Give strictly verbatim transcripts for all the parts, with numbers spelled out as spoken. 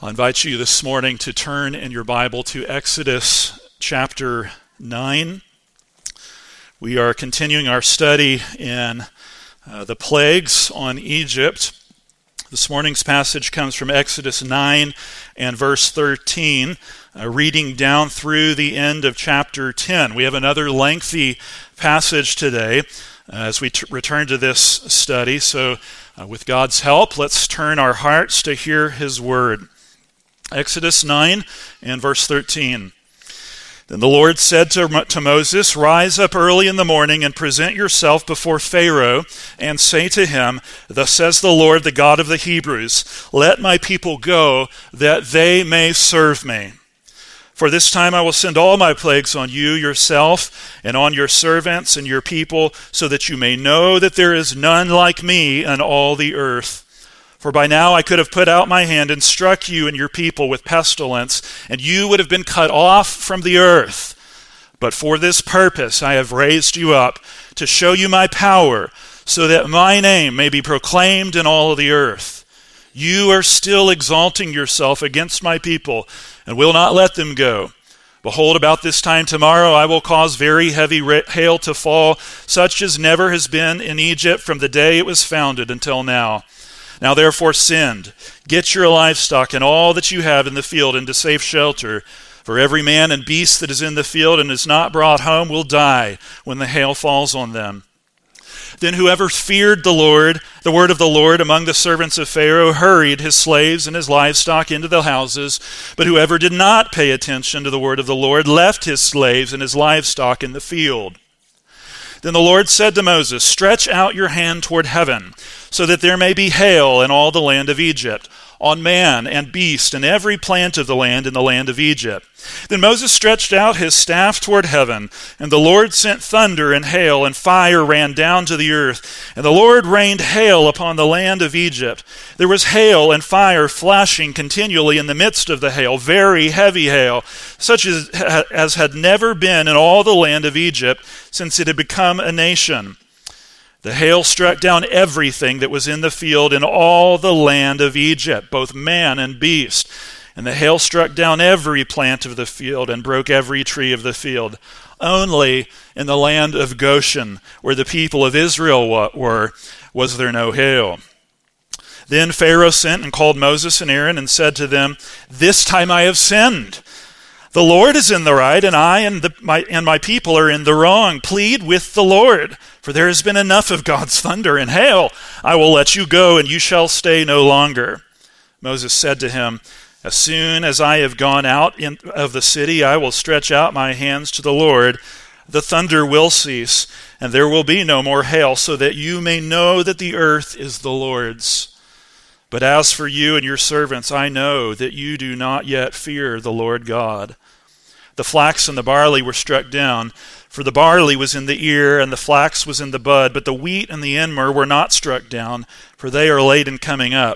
I'll invite you this morning to turn in your Bible to Exodus chapter nine. We are continuing our study in uh, the plagues on Egypt. This morning's passage comes from Exodus nine and verse thirteen, uh, reading down through the end of chapter ten. We have another lengthy passage today uh, as we t- return to this study. So uh, with God's help, let's turn our hearts to hear His word. Exodus nine and verse thirteen. Then the Lord said to, to Moses, "Rise up early in the morning and present yourself before Pharaoh and say to him, Thus says the Lord, the God of the Hebrews, let my people go that they may serve me. For this time I will send all my plagues on you, yourself, and on your servants and your people, so that you may know that there is none like me in all the earth. For by now I could have put out my hand and struck you and your people with pestilence, and you would have been cut off from the earth. But for this purpose I have raised you up, to show you my power, so that my name may be proclaimed in all of the earth. You are still exalting yourself against my people, and will not let them go. Behold, about this time tomorrow I will cause very heavy hail to fall, such as never has been in Egypt from the day it was founded until now. Now therefore send, get your livestock and all that you have in the field into safe shelter, for every man and beast that is in the field and is not brought home will die when the hail falls on them. Then whoever feared the Lord, the word of the Lord among the servants of Pharaoh, hurried his slaves and his livestock into the houses, but whoever did not pay attention to the word of the Lord left his slaves and his livestock in the field. Then the Lord said to Moses, Stretch out your hand toward heaven, so that there may be hail in all the land of Egypt, on man and beast and every plant of the land in the land of Egypt. Then Moses stretched out his staff toward heaven, and the Lord sent thunder and hail, and fire ran down to the earth. And the Lord rained hail upon the land of Egypt. There was hail and fire flashing continually in the midst of the hail, very heavy hail, such as, as had never been in all the land of Egypt since it had become a nation. The hail struck down everything that was in the field in all the land of Egypt, both man and beast. And the hail struck down every plant of the field and broke every tree of the field. Only in the land of Goshen, where the people of Israel were, was there no hail. Then Pharaoh sent and called Moses and Aaron and said to them, This time I have sinned. The Lord is in the right, and I and, the, my, and my people are in the wrong. Plead with the Lord, for there has been enough of God's thunder and hail. I will let you go, and you shall stay no longer. Moses said to him, As soon as I have gone out in, of the city, I will stretch out my hands to the Lord. The thunder will cease, and there will be no more hail, so that you may know that the earth is the Lord's. But as for you and your servants, I know that you do not yet fear the Lord God. The flax and the barley were struck down, for the barley was in the ear and the flax was in the bud, but the wheat and the emmer were not struck down, for they are late in coming up.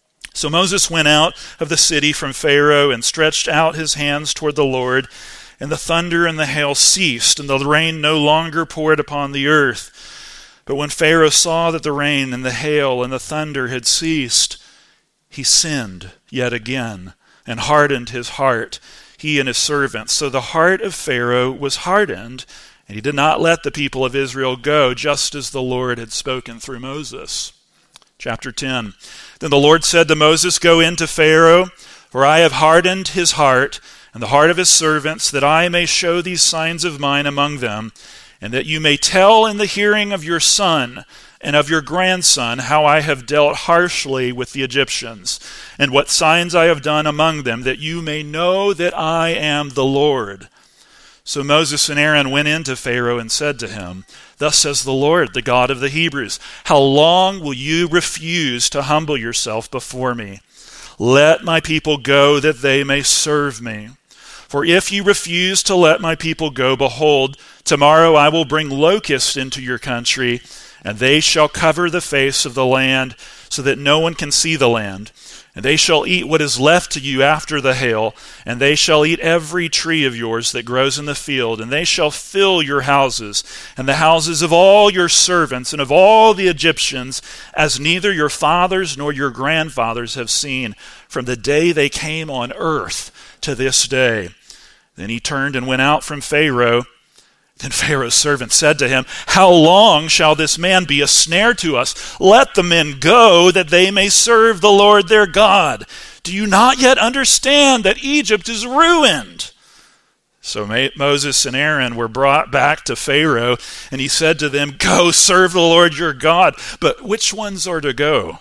So Moses went out of the city from Pharaoh and stretched out his hands toward the Lord, and the thunder and the hail ceased, and the rain no longer poured upon the earth. But when Pharaoh saw that the rain and the hail and the thunder had ceased, he sinned yet again and hardened his heart, he and his servants. So the heart of Pharaoh was hardened, and he did not let the people of Israel go, just as the Lord had spoken through Moses. Chapter ten. Then the Lord said to Moses, Go in to Pharaoh, for I have hardened his heart and the heart of his servants, that I may show these signs of mine among them, and that you may tell in the hearing of your son and of your grandson how I have dealt harshly with the Egyptians, and what signs I have done among them, that you may know that I am the Lord. So Moses and Aaron went in to Pharaoh and said to him, Thus says the Lord, the God of the Hebrews, How long will you refuse to humble yourself before me? Let my people go, that they may serve me. For if you refuse to let my people go, behold, tomorrow I will bring locusts into your country, and they shall cover the face of the land, so that no one can see the land. And they shall eat what is left to you after the hail, and they shall eat every tree of yours that grows in the field, and they shall fill your houses, and the houses of all your servants, and of all the Egyptians, as neither your fathers nor your grandfathers have seen, from the day they came on earth to this day. Then he turned and went out from Pharaoh. Then Pharaoh's servant said to him, How long shall this man be a snare to us? Let the men go, that they may serve the Lord their God. Do you not yet understand that Egypt is ruined? So Moses and Aaron were brought back to Pharaoh, and he said to them, Go, serve the Lord your God. But which ones are to go?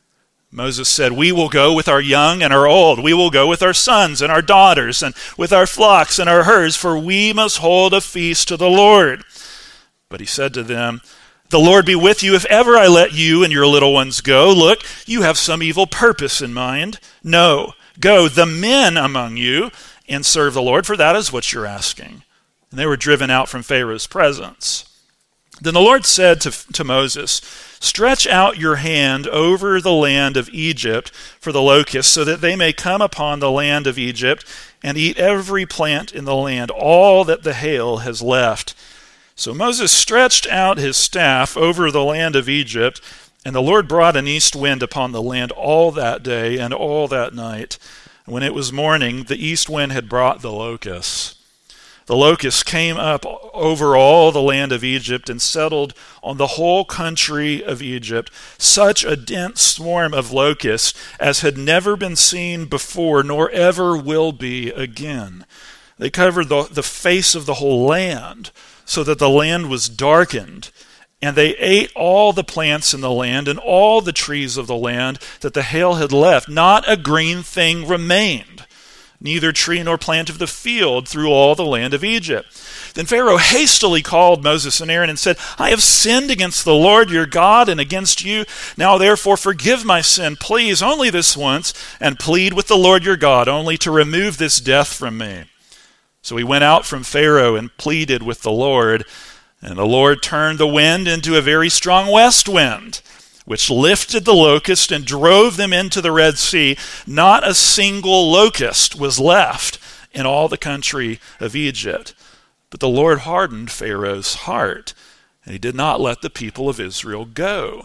Moses said, We will go with our young and our old. We will go with our sons and our daughters, and with our flocks and our herds, for we must hold a feast to the Lord. But he said to them, The Lord be with you if ever I let you and your little ones go. Look, you have some evil purpose in mind. No, go, the men among you, and serve the Lord, for that is what you're asking. And they were driven out from Pharaoh's presence. Then the Lord said to, to Moses, Stretch out your hand over the land of Egypt for the locusts, so that they may come upon the land of Egypt and eat every plant in the land, all that the hail has left. So Moses stretched out his staff over the land of Egypt, and the Lord brought an east wind upon the land all that day and all that night. When it was morning, the east wind had brought the locusts. The locusts came up over all the land of Egypt and settled on the whole country of Egypt, such a dense swarm of locusts as had never been seen before, nor ever will be again. They covered the, the face of the whole land, so that the land was darkened. And they ate all the plants in the land and all the trees of the land that the hail had left. Not a green thing remained, neither tree nor plant of the field through all the land of Egypt. Then Pharaoh hastily called Moses and Aaron and said, I have sinned against the Lord your God and against you. Now therefore forgive my sin, please, only this once, and plead with the Lord your God only to remove this death from me. So he went out from Pharaoh and pleaded with the Lord, and the Lord turned the wind into a very strong west wind, which lifted the locust and drove them into the Red Sea. Not a single locust was left in all the country of Egypt. But the Lord hardened Pharaoh's heart, and he did not let the people of Israel go.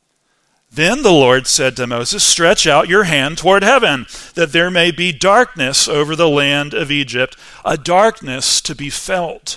Then the Lord said to Moses, Stretch out your hand toward heaven, that there may be darkness over the land of Egypt, a darkness to be felt.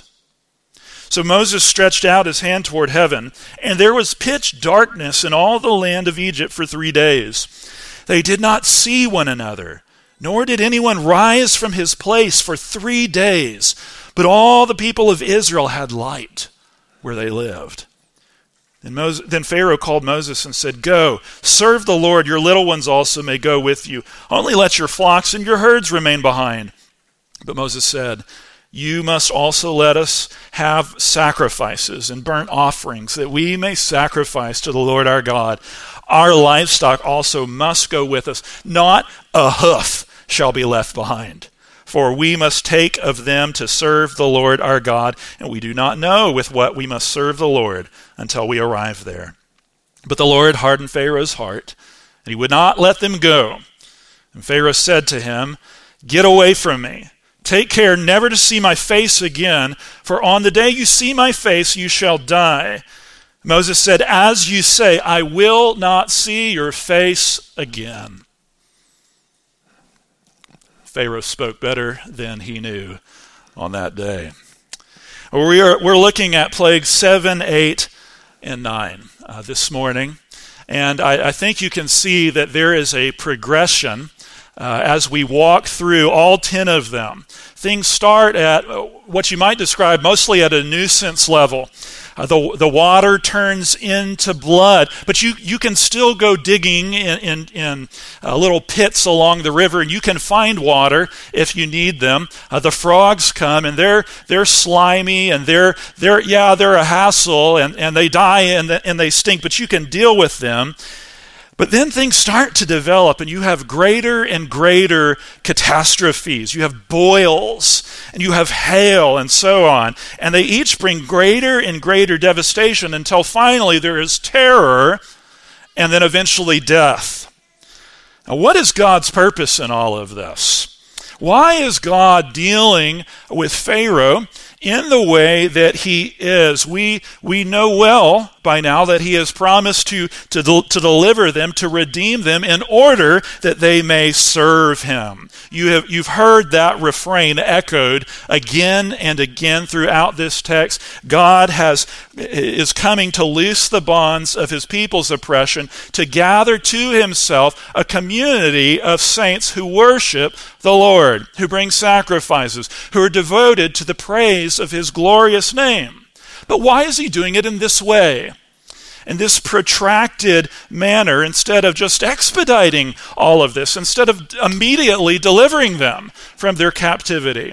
So Moses stretched out his hand toward heaven, and there was pitch darkness in all the land of Egypt for three days. They did not see one another, nor did anyone rise from his place for three days. But all the people of Israel had light where they lived. Then, Moses, then Pharaoh called Moses and said, Go, serve the Lord, your little ones also may go with you. Only let your flocks and your herds remain behind. But Moses said, You must also let us have sacrifices and burnt offerings, that we may sacrifice to the Lord our God. Our livestock also must go with us. Not a hoof shall be left behind. For we must take of them to serve the Lord our God, and we do not know with what we must serve the Lord until we arrive there. But the Lord hardened Pharaoh's heart, and he would not let them go. And Pharaoh said to him, Get away from me. Take care never to see my face again, for on the day you see my face you shall die. Moses said, As you say, I will not see your face again. Pharaoh spoke better than he knew on that day. We are, we're looking at plagues seven, eight, and nine uh, this morning. And I, I think you can see that there is a progression uh, as we walk through all ten of them. Things start at what you might describe mostly at a nuisance level. Uh, the, the water turns into blood, but you, you can still go digging in, in, in uh, little pits along the river, and you can find water if you need them. Uh, the frogs come, and they're they're slimy, and they're they're yeah they're a hassle, and, and they die and and they stink, but you can deal with them. But then things start to develop, and you have greater and greater catastrophes. You have boils, and you have hail, and so on. And they each bring greater and greater devastation until finally there is terror, and then eventually death. Now, what is God's purpose in all of this? Why is God dealing with Pharaoh in the way that he is? We we know well by now that he has promised to, to, to deliver them, to redeem them in order that they may serve him. You have, you've heard that refrain echoed again and again throughout this text. God has is coming to loose the bonds of his people's oppression, to gather to himself a community of saints who worship the Lord, who bring sacrifices, who are devoted to the praise of his glorious name. But why is he doing it in this way? In this protracted manner, instead of just expediting all of this, instead of immediately delivering them from their captivity?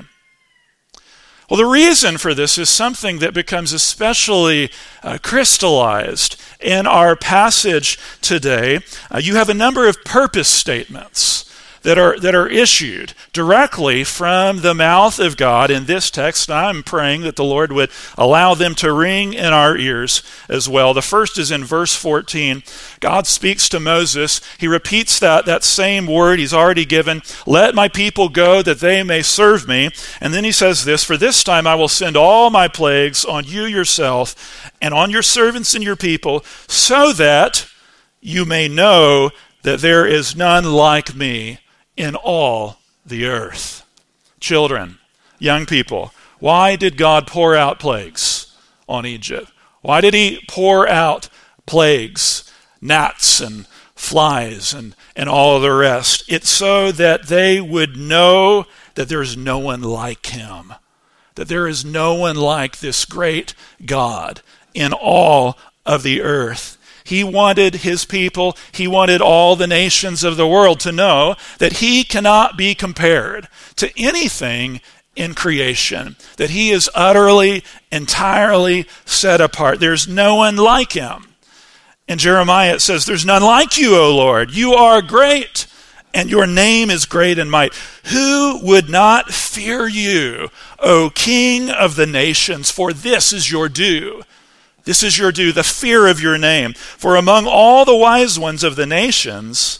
Well, the reason for this is something that becomes especially uh, crystallized in our passage today. Uh, you have a number of purpose statements that are that are issued directly from the mouth of God in this text. I'm praying that the Lord would allow them to ring in our ears as well. The first is in verse fourteen. God speaks to Moses. He repeats that, that same word he's already given. Let my people go that they may serve me. And then he says this, for this time I will send all my plagues on you yourself and on your servants and your people, so that you may know that there is none like me in all the earth. Children, young people, why did God pour out plagues on Egypt? Why did he pour out plagues, gnats and flies and, and all the rest? It's so that they would know that there is no one like him, that there is no one like this great God in all of the earth. He wanted his people, he wanted all the nations of the world to know that he cannot be compared to anything in creation, that he is utterly, entirely set apart. There's no one like him. In Jeremiah it says, there's none like you, O Lord. You are great, and your name is great in might. Who would not fear you, O King of the nations? For this is your due. This is your due, the fear of your name. For among all the wise ones of the nations,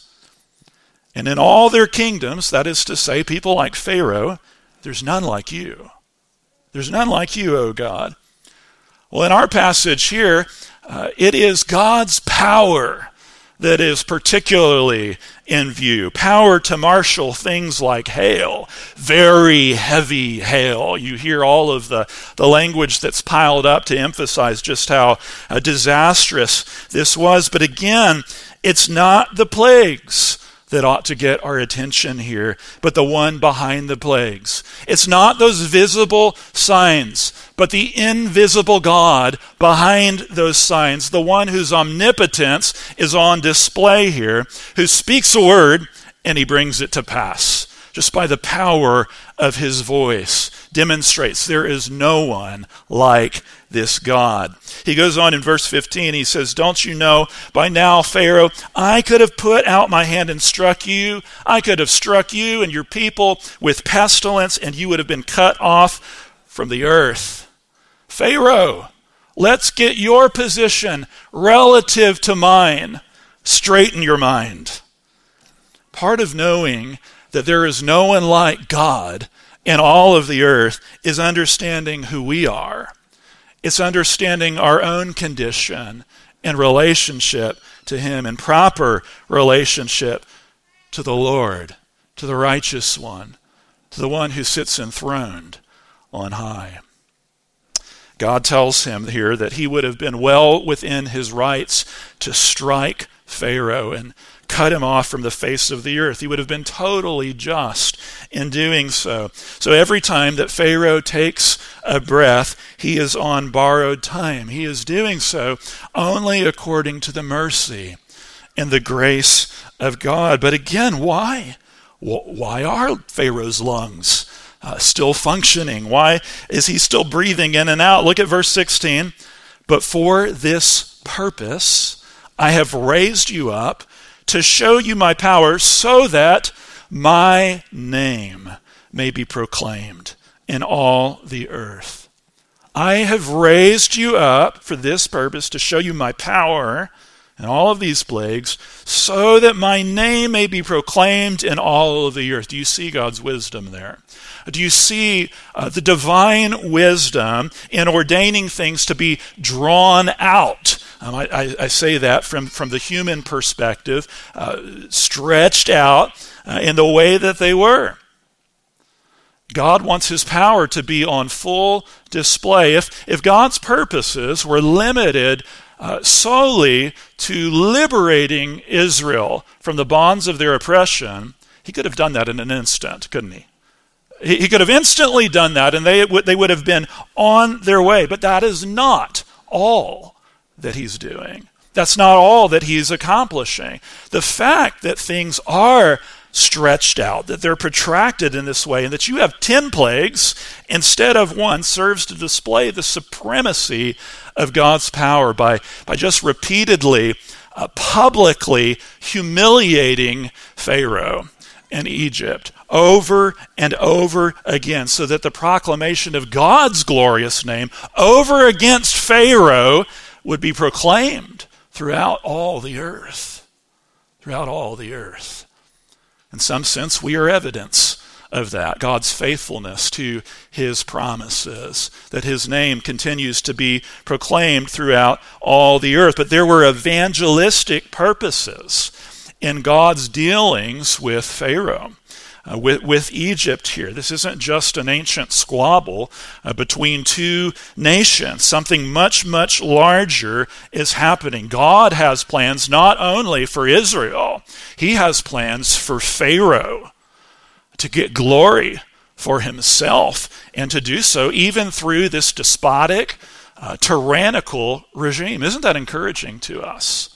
and in all their kingdoms, that is to say, people like Pharaoh, there's none like you. There's none like you, O God. Well, in our passage here, uh, it is God's power that is particularly in view. Power to marshal things like hail, very heavy hail. You hear all of the, the language that's piled up to emphasize just how uh, disastrous this was. But again, it's not the plagues that ought to get our attention here, but the one behind the plagues. It's not those visible signs, but the invisible God behind those signs, the one whose omnipotence is on display here, who speaks a word and he brings it to pass. Just by the power of his voice, demonstrates there is no one like this God. He goes on in verse fifteen, he says, don't you know by now, Pharaoh, I could have put out my hand and struck you. I could have struck you and your people with pestilence, and you would have been cut off from the earth. Pharaoh, let's get your position relative to mine. Straighten your mind. Part of knowing that there is no one like God in all of the earth is understanding who we are. It's understanding our own condition in relationship to him, in proper relationship to the Lord, to the righteous one, to the one who sits enthroned on high. God tells him here that he would have been well within his rights to strike Pharaoh and cut him off from the face of the earth. He would have been totally just in doing so. So every time that Pharaoh takes a breath, he is on borrowed time. He is doing so only according to the mercy and the grace of God. But again, why? Why are Pharaoh's lungs uh, still functioning? Why is he still breathing in and out? Look at verse sixteen. But for this purpose I have raised you up to show you my power, so that my name may be proclaimed in all the earth. I have raised you up for this purpose, to show you my power and all of these plagues, so that my name may be proclaimed in all of the earth. Do you see God's wisdom there? Do you see uh, the divine wisdom in ordaining things to be drawn out? Um, I, I, I say that from, from the human perspective, uh, stretched out uh, in the way that they were. God wants his power to be on full display. If, if God's purposes were limited Uh, solely to liberating Israel from the bonds of their oppression, he could have done that in an instant, couldn't he? He, he could have instantly done that, and they, they would have been on their way. But that is not all that he's doing. That's not all that he's accomplishing. The fact that things are stretched out, that they're protracted in this way, and that you have ten plagues instead of one, serves to display the supremacy of God's power by, by just repeatedly, uh, publicly humiliating Pharaoh and Egypt over and over again, so that the proclamation of God's glorious name over against Pharaoh would be proclaimed throughout all the earth. Throughout all the earth. In some sense, we are evidence of that, God's faithfulness to his promises, that his name continues to be proclaimed throughout all the earth. But there were evangelistic purposes in God's dealings with Pharaoh, uh, with, with Egypt here. This isn't just an ancient squabble uh, between two nations. Something much, much larger is happening. God has plans not only for Israel, he has plans for Pharaoh to get glory for himself, and to do so even through this despotic, uh, tyrannical regime. Isn't that encouraging to us?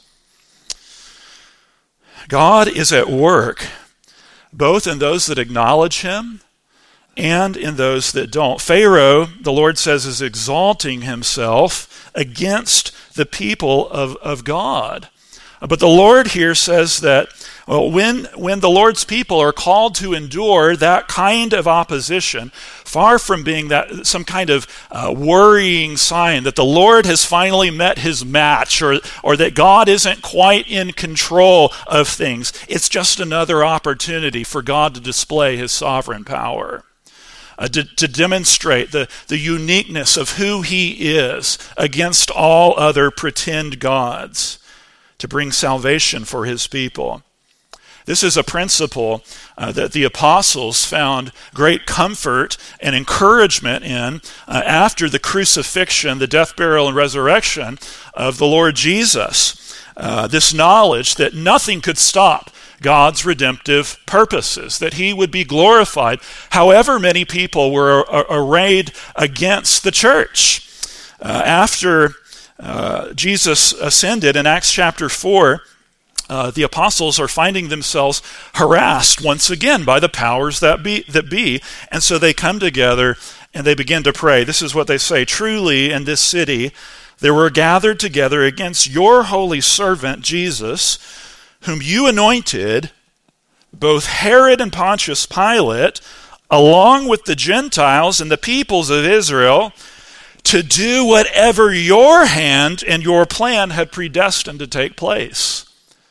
God is at work both in those that acknowledge him and in those that don't. Pharaoh, the Lord says, is exalting himself against the people of, of God. But the Lord here says that well, when, when the Lord's people are called to endure that kind of opposition, far from being that some kind of uh, worrying sign that the Lord has finally met his match, or, or that God isn't quite in control of things, it's just another opportunity for God to display his sovereign power. Uh, to, to demonstrate the, the uniqueness of who he is against all other pretend gods, to bring salvation for his people. This is a principle uh, that the apostles found great comfort and encouragement in uh, after the crucifixion, the death, burial, and resurrection of the Lord Jesus. Uh, this knowledge that nothing could stop God's redemptive purposes, that he would be glorified however many people were arrayed against the church. Uh, after uh, Jesus ascended in Acts chapter four, Uh, the apostles are finding themselves harassed once again by the powers that be, that be. And so they come together and they begin to pray. This is what they say: "Truly in this city there were gathered together against your holy servant Jesus, whom you anointed, both Herod and Pontius Pilate, along with the Gentiles and the peoples of Israel, to do whatever your hand and your plan had predestined to take place."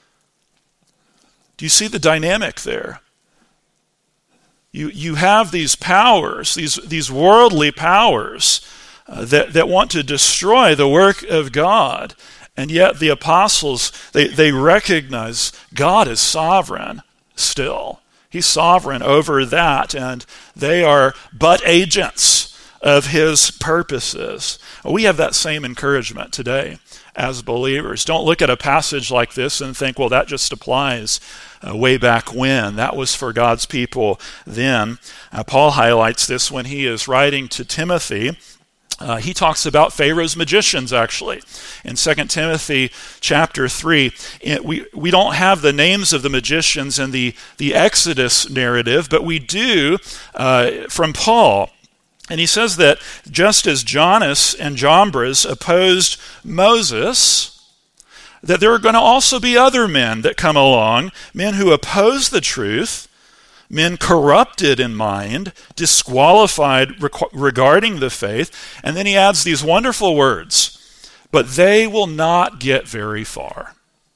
Do you see the dynamic there? You you have these powers, these, these worldly powers uh, that, that want to destroy the work of God. And yet the apostles, they, they recognize God is sovereign still. He's sovereign over that, and they are but agents of his purposes. We have that same encouragement today as believers. Don't look at a passage like this and think, well, that just applies uh, way back when. That was for God's people then. Uh, Paul highlights this when he is writing to Timothy. Uh, he talks about Pharaoh's magicians, actually. In Second Timothy chapter three, it, we, we don't have the names of the magicians in the, the Exodus narrative, but we do uh, from Paul. And he says that just as Jannes and Jambres opposed Moses, that there are going to also be other men that come along, men who oppose the truth, men corrupted in mind, disqualified rec- regarding the faith. And then he adds these wonderful words, but they will not get very far.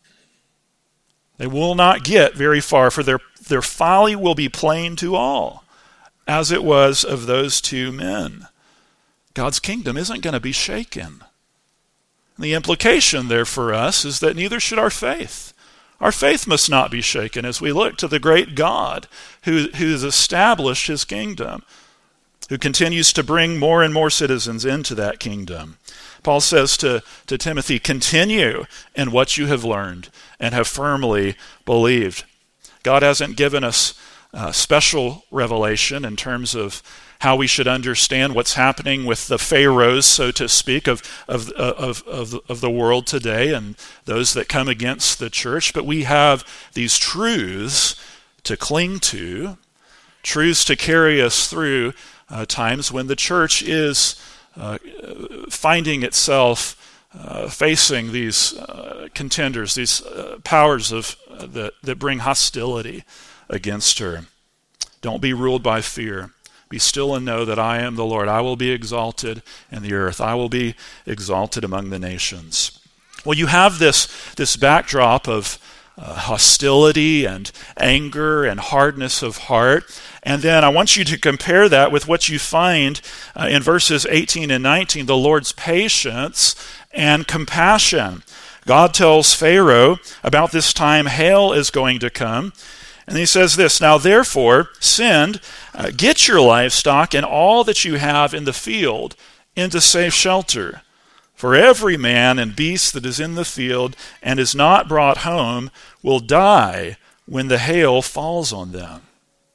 They will not get very far, for their, their folly will be plain to all, as it was of those two men. God's kingdom isn't going to be shaken. The implication there for us is that neither should our faith. Our faith must not be shaken as we look to the great God who, who has established his kingdom, who continues to bring more and more citizens into that kingdom. Paul says to, to Timothy, continue in what you have learned and have firmly believed. God hasn't given us uh, special revelation in terms of how we should understand what's happening with the pharaohs, so to speak, of, of, of, of, of the world today and those that come against the church. But we have these truths to cling to, truths to carry us through uh, times when the church is uh, finding itself uh, facing these uh, contenders, these uh, powers of uh, that, that bring hostility against her. Don't be ruled by fear. Be still and know that I am the Lord. I will be exalted in the earth. I will be exalted among the nations. Well, you have this, this backdrop of uh, hostility and anger and hardness of heart. And then I want you to compare that with what you find uh, in verses eighteen and nineteen, the Lord's patience and compassion. God tells Pharaoh about this time hail is going to come. And he says this, now therefore send, uh, get your livestock and all that you have in the field into safe shelter. For every man and beast that is in the field and is not brought home will die when the hail falls on them.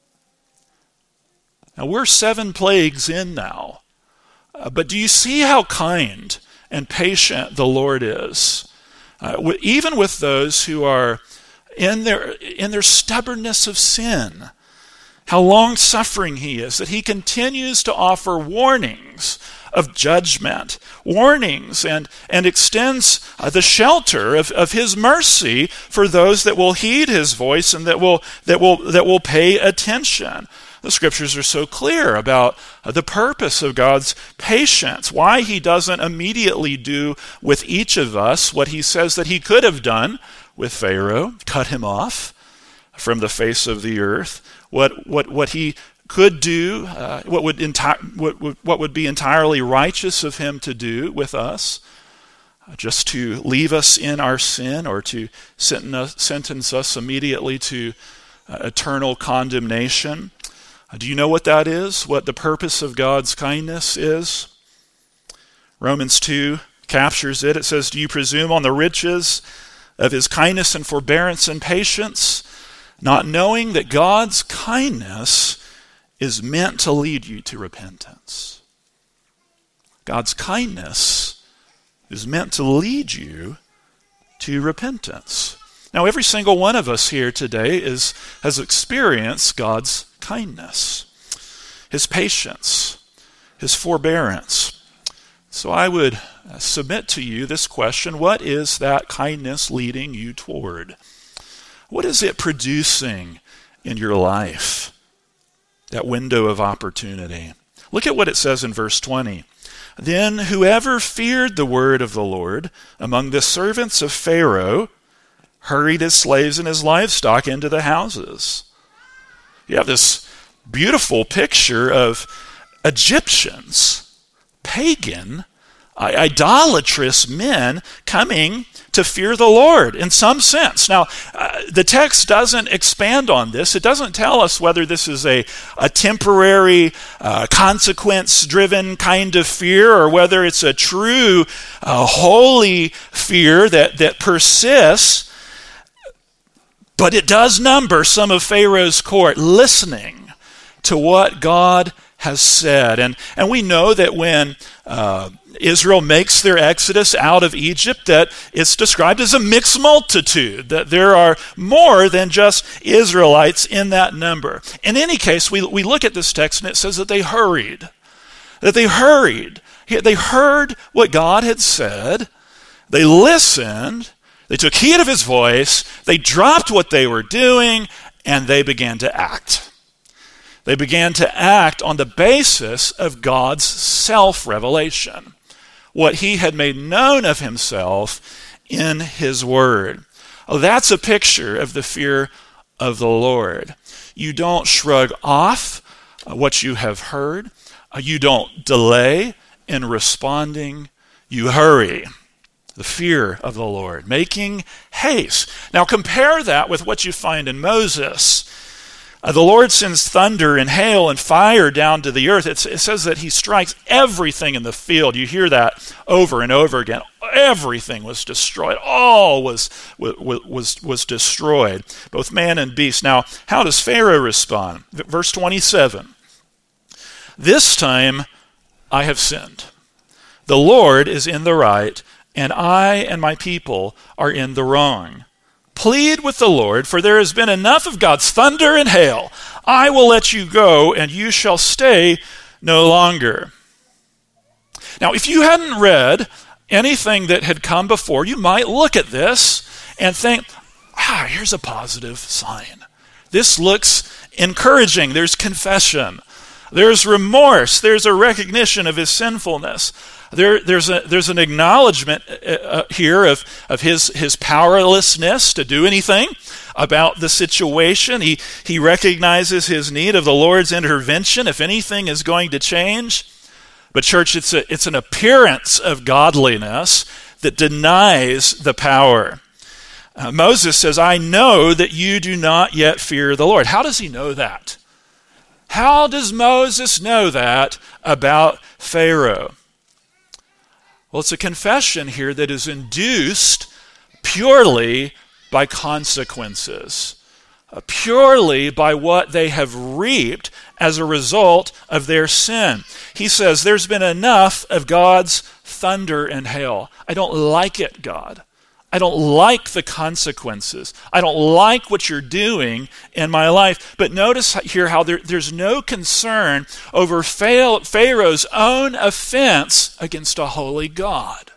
Now we're seven plagues in now. Uh, but do you see how kind and patient the Lord is? Uh, w- even with those who are in their in their stubbornness of sin, how long-suffering he is, that he continues to offer warnings of judgment, warnings, and, and extends uh, the shelter of, of his mercy for those that will heed his voice and that will that will that will pay attention. The scriptures are so clear about uh, the purpose of God's patience, why he doesn't immediately do with each of us what he says that he could have done with Pharaoh, cut him off from the face of the earth. What what what he could do, uh, what would enti- what, what what would be entirely righteous of him to do with us, uh, just to leave us in our sin or to sentence, sentence us immediately to uh, eternal condemnation. Uh, do you know what that is? What the purpose of God's kindness is? Romans two captures it. It says, do you presume on the riches of his kindness and forbearance and patience, not knowing that God's kindness is meant to lead you to repentance? God's kindness is meant to lead you to repentance. Now, every single one of us here today is has experienced God's kindness, his patience, his forbearance. So I would submit to you this question: what is that kindness leading you toward? What is it producing in your life? That window of opportunity. Look at what it says in verse twenty. Then whoever feared the word of the Lord among the servants of Pharaoh hurried his slaves and his livestock into the houses. You have this beautiful picture of Egyptians, pagan, idolatrous men coming to fear the Lord in some sense. Now, uh, the text doesn't expand on this. It doesn't tell us whether this is a, a temporary, uh, consequence-driven kind of fear or whether it's a true, uh, holy fear that, that persists. But it does number some of Pharaoh's court listening to what God has said. And, and we know that when uh, Israel makes their exodus out of Egypt, that it's described as a mixed multitude, that there are more than just Israelites in that number. In any case, we, we look at this text and it says that they hurried, that they hurried. They heard what God had said, they listened, They took heed of his voice, they dropped what they were doing, and they began to act. They began to act on the basis of God's self-revelation, what he had made known of himself in his word. Oh, that's a picture of the fear of the Lord. You don't shrug off what you have heard. You don't delay in responding. You hurry. The fear of the Lord, making haste. Now compare that with what you find in Moses. Uh, the Lord sends thunder and hail and fire down to the earth. It's, it says that he strikes everything in the field. You hear that over and over again. Everything was destroyed. All was, was, was, was destroyed, both man and beast. Now, how does Pharaoh respond? Verse twenty-seven. This time I have sinned. The Lord is in the right, and I and my people are in the wrong. Plead with the Lord, for there has been enough of God's thunder and hail. I will let you go, and you shall stay no longer. Now, if you hadn't read anything that had come before, you might look at this and think, ah, here's a positive sign. This looks encouraging. There's confession. There's remorse. There's a recognition of his sinfulness. There, there's a, there's an acknowledgement uh, here of, of his, his powerlessness to do anything about the situation. He, he recognizes his need of the Lord's intervention if anything is going to change. But church, it's a, it's an appearance of godliness that denies the power. Uh, Moses says, I know that you do not yet fear the Lord. How does he know that? How does Moses know that about Pharaoh? Well, it's a confession here that is induced purely by consequences, uh, purely by what they have reaped as a result of their sin. He says, there's been enough of God's thunder and hail. I don't like it, God. I don't like the consequences. I don't like what you're doing in my life. But notice here how there, there's no concern over Pharaoh's own offense against a holy God.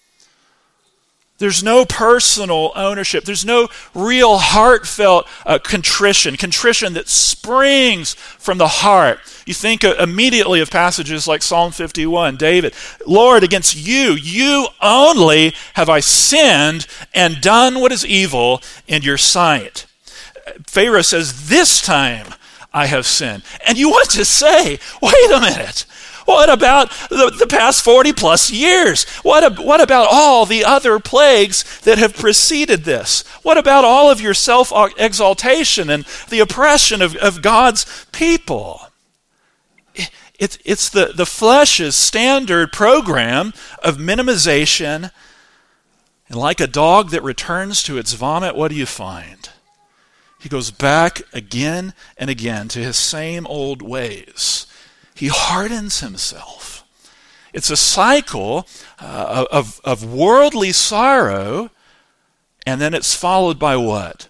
There's no personal ownership. There's no real heartfelt uh, contrition, contrition that springs from the heart. You think uh, immediately of passages like Psalm fifty-one, David, Lord, against you, you only have I sinned and done what is evil in your sight. Pharaoh says, this time I have sinned. And you want to say, wait a minute. What about the, the past forty plus years? What, what about all the other plagues that have preceded this? What about all of your self-exaltation and the oppression of, of God's people? It, it, it's the, the flesh's standard program of minimization. And like a dog that returns to its vomit, what do you find? He goes back again and again to his same old ways. He hardens himself. It's a cycle uh, of, of worldly sorrow, and then it's followed by what?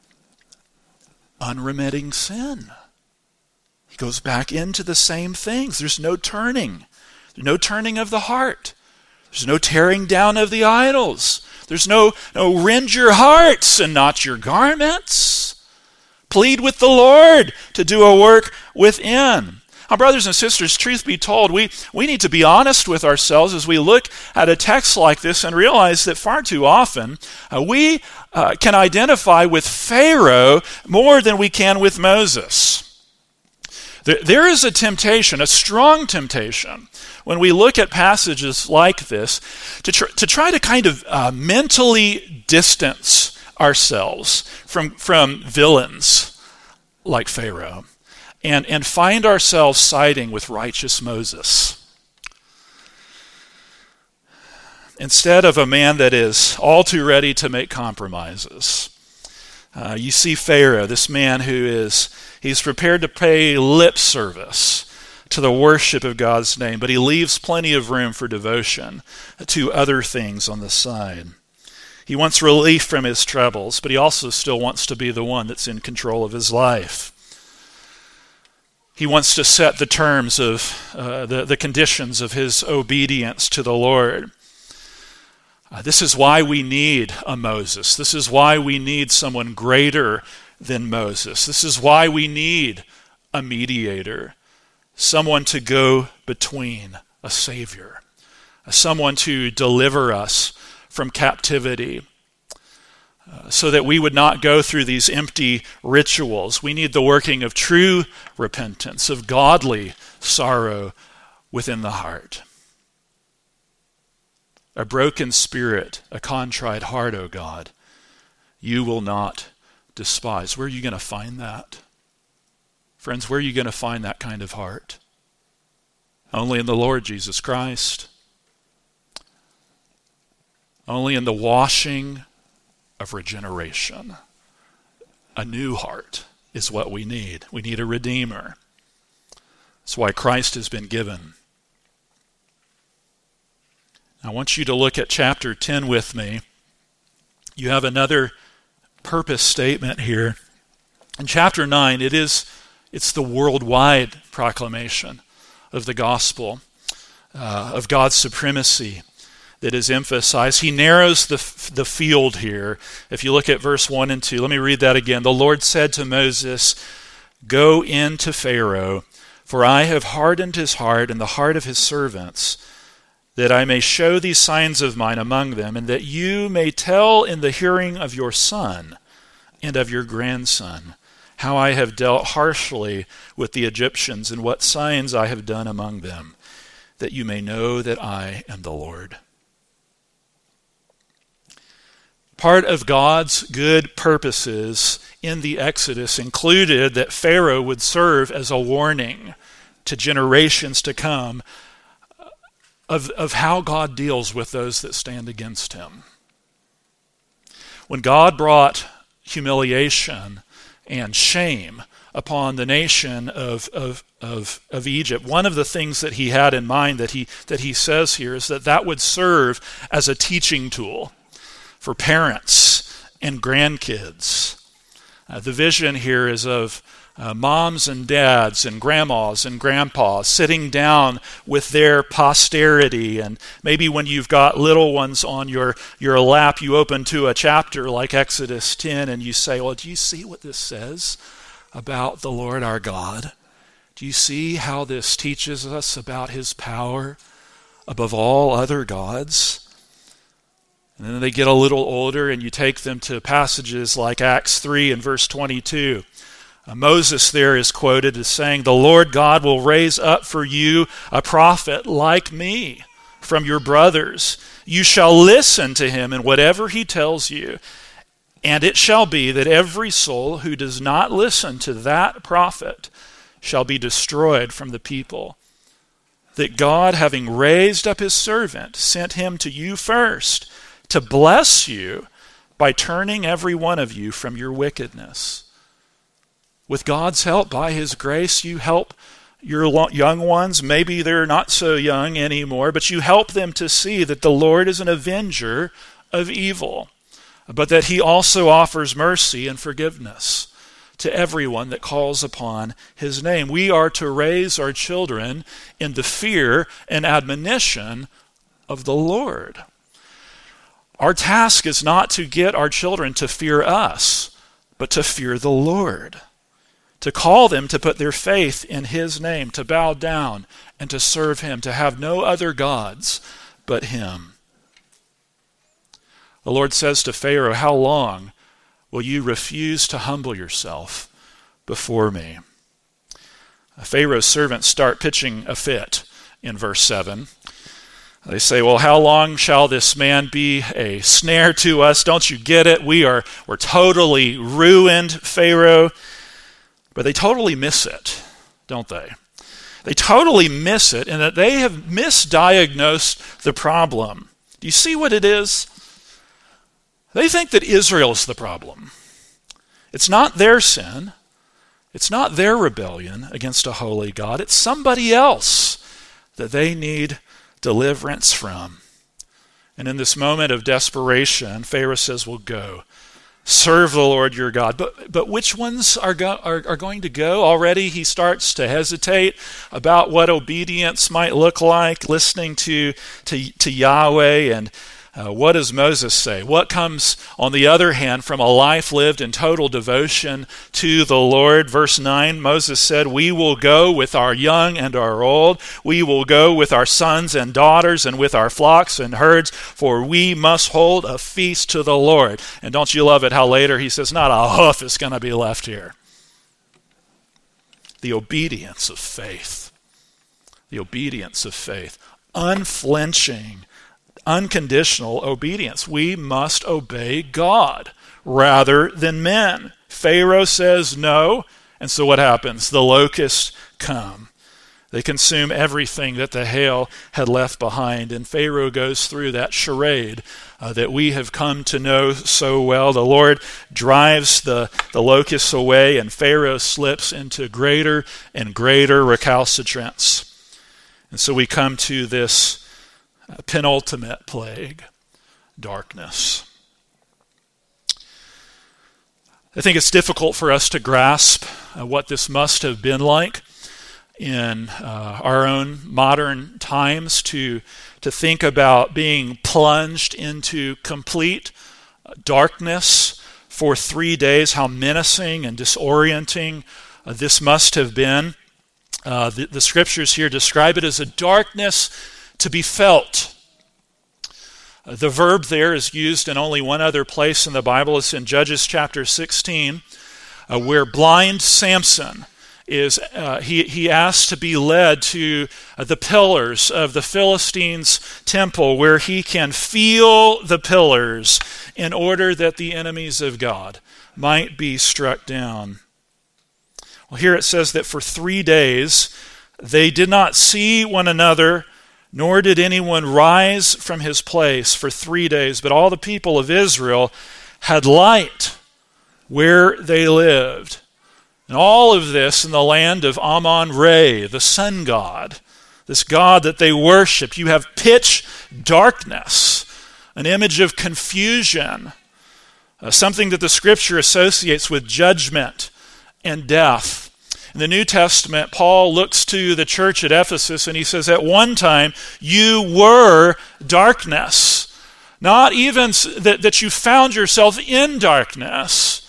Unremitting sin. He goes back into the same things. There's no turning. There's no turning of the heart. There's no tearing down of the idols. There's no, no rend your hearts and not your garments. Plead with the Lord to do a work within. Now, brothers and sisters, truth be told, we, we need to be honest with ourselves as we look at a text like this and realize that far too often uh, we uh, can identify with Pharaoh more than we can with Moses. There, there is a temptation, a strong temptation, when we look at passages like this to, tr- to try to kind of uh, mentally distance ourselves from, from villains like Pharaoh. And, and find ourselves siding with righteous Moses. Instead of a man that is all too ready to make compromises. Uh, you see Pharaoh, this man who is, he's prepared to pay lip service to the worship of God's name, but he leaves plenty of room for devotion to other things on the side. He wants relief from his troubles, but he also still wants to be the one that's in control of his life. He wants to set the terms of uh, the, the conditions of his obedience to the Lord. Uh, this is why we need a Moses. This is why we need someone greater than Moses. This is why we need a mediator, someone to go between, a Savior, someone to deliver us from captivity, uh, so that we would not go through these empty rituals. We need the working of true repentance, of godly sorrow within the heart. A broken spirit, a contrite heart, O God, you will not despise. Where are you going to find that? Friends, where are you going to find that kind of heart? Only in the Lord Jesus Christ. Only in the washing of regeneration. A new heart is what we need. We need a Redeemer. That's why Christ has been given. I want you to look at chapter ten with me. You have another purpose statement here. In chapter nine, it is it's the worldwide proclamation of the gospel, uh, of God's supremacy that is emphasized. He narrows the, the field here. If you look at verse one and two, let me read that again. The Lord said to Moses, "Go in to Pharaoh, for I have hardened his heart and the heart of his servants, that I may show these signs of mine among them, and that you may tell in the hearing of your son and of your grandson how I have dealt harshly with the Egyptians and what signs I have done among them, that you may know that I am the Lord." Part of God's good purposes in the Exodus included that Pharaoh would serve as a warning to generations to come of, of how God deals with those that stand against him. When God brought humiliation and shame upon the nation of, of, of, of Egypt, one of the things that he had in mind that he, that he says here is that that would serve as a teaching tool for parents and grandkids. Uh, the vision here is of uh, moms and dads and grandmas and grandpas sitting down with their posterity, and maybe when you've got little ones on your, your lap, you open to a chapter like Exodus ten and you say, well, do you see what this says about the Lord our God? Do you see how this teaches us about his power above all other gods? And then they get a little older and you take them to passages like Acts three and verse twenty-two. Uh, Moses there is quoted as saying, "The Lord God will raise up for you a prophet like me from your brothers. You shall listen to him in whatever he tells you. And it shall be that every soul who does not listen to that prophet shall be destroyed from the people. That God, having raised up his servant, sent him to you first, to bless you by turning every one of you from your wickedness." With God's help, by his grace, you help your young ones. Maybe they're not so young anymore, but you help them to see that the Lord is an avenger of evil, but that he also offers mercy and forgiveness to everyone that calls upon his name. We are to raise our children in the fear and admonition of the Lord. Our task is not to get our children to fear us, but to fear the Lord, to call them to put their faith in his name, to bow down and to serve him, to have no other gods but him. The Lord says to Pharaoh, "How long will you refuse to humble yourself before me?" Pharaoh's servants start pitching a fit in verse seven. They say, "Well, how long shall this man be a snare to us? Don't you get it? We are we're totally ruined, Pharaoh." But they totally miss it, don't they? They totally miss it in that they have misdiagnosed the problem. Do you see what it is? They think that Israel's the problem. It's not their sin. It's not their rebellion against a holy God. It's somebody else that they need deliverance from. And in this moment of desperation, Pharaoh says, "Well, go. Serve the Lord your God." But but which ones are, go, are, are going to go? Already he starts to hesitate about what obedience might look like, listening to, to, to Yahweh. And Uh, what does Moses say? What comes, on the other hand, from a life lived in total devotion to the Lord? Verse nine, Moses said, "We will go with our young and our old. We will go with our sons and daughters and with our flocks and herds, for we must hold a feast to the Lord." And don't you love it how later he says, not a hoof is going to be left here. The obedience of faith. The obedience of faith. Unflinching, unconditional obedience. We must obey God rather than men. Pharaoh says no, and so what happens? The locusts come. They consume everything that the hail had left behind, and Pharaoh goes through that charade uh, that we have come to know so well. The Lord drives the, the locusts away, and Pharaoh slips into greater and greater recalcitrance. And so we come to this penultimate plague, darkness. I think it's difficult for us to grasp uh, what this must have been like in uh, our own modern times, to, to think about being plunged into complete darkness for three days, how menacing and disorienting uh, this must have been. Uh, the, the scriptures here describe it as a darkness to be felt. Uh, the verb there is used in only one other place in the Bible. It's in Judges chapter sixteen, uh, where blind Samson is, uh, he, he asked to be led to uh, the pillars of the Philistines' temple, where he can feel the pillars in order that the enemies of God might be struck down. Well, here it says that for three days they did not see one another, nor did anyone rise from his place for three days. But all the people of Israel had light where they lived. And all of this in the land of Amun-Re, the sun god, this god that they worship. You have pitch darkness, an image of confusion, uh, something that the scripture associates with judgment and death. In the New Testament, Paul looks to the church at Ephesus and he says, at one time you were darkness. Not even that, that you found yourself in darkness,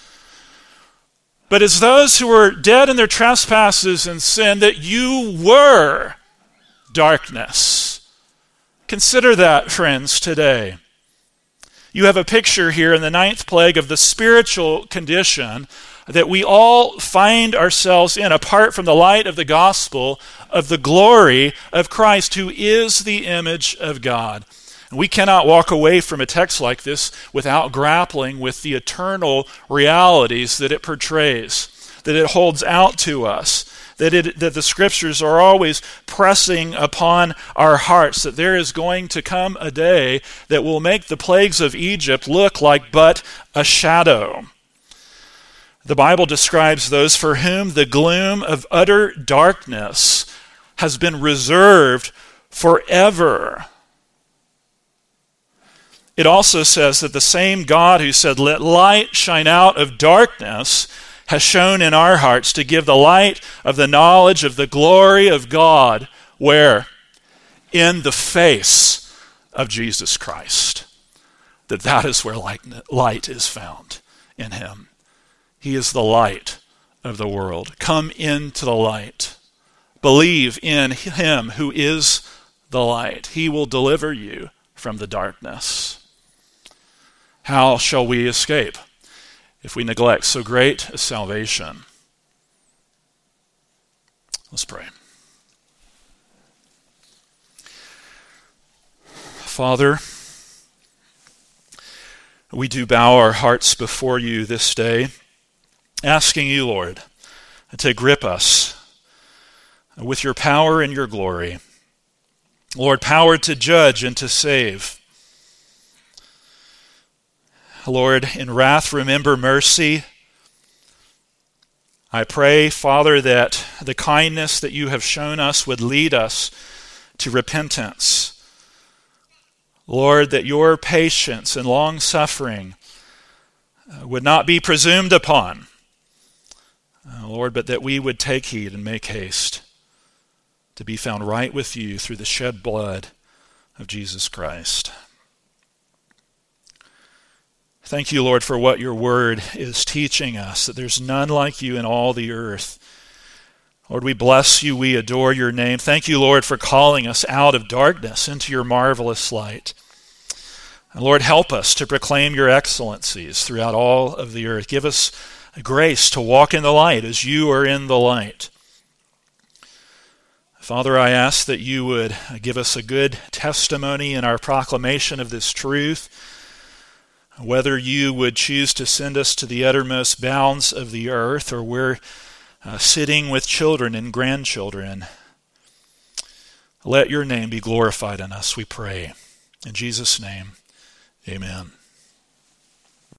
but as those who were dead in their trespasses and sin, that you were darkness. Consider that, friends, today. You have a picture here in the ninth plague of the spiritual condition that we all find ourselves in apart from the light of the gospel of the glory of Christ, who is the image of God. And we cannot walk away from a text like this without grappling with the eternal realities that it portrays, that it holds out to us, that it, that the scriptures are always pressing upon our hearts, that there is going to come a day that will make the plagues of Egypt look like but a shadow. The Bible describes those for whom the gloom of utter darkness has been reserved forever. It also says that the same God who said, "Let light shine out of darkness," has shone in our hearts to give the light of the knowledge of the glory of God. Where? In the face of Jesus Christ. That that is where light, light is found, in him. He is the light of the world. Come into the light. Believe in him who is the light. He will deliver you from the darkness. How shall we escape if we neglect so great a salvation? Let's pray. Father, we do bow our hearts before you this day, asking you, Lord, to grip us with your power and your glory. Lord, power to judge and to save. Lord, in wrath remember mercy. I pray, Father, that the kindness that you have shown us would lead us to repentance. Lord, that your patience and long-suffering would not be presumed upon. Uh, Lord, but that we would take heed and make haste to be found right with you through the shed blood of Jesus Christ. Thank you, Lord, for what your word is teaching us, that there's none like you in all the earth. Lord, we bless you, we adore your name. Thank you, Lord, for calling us out of darkness into your marvelous light. And Lord, help us to proclaim your excellencies throughout all of the earth. Give us grace to walk in the light as you are in the light. Father, I ask that you would give us a good testimony in our proclamation of this truth, whether you would choose to send us to the uttermost bounds of the earth, or we're uh, sitting with children and grandchildren. Let your name be glorified in us, we pray. In Jesus' name, amen.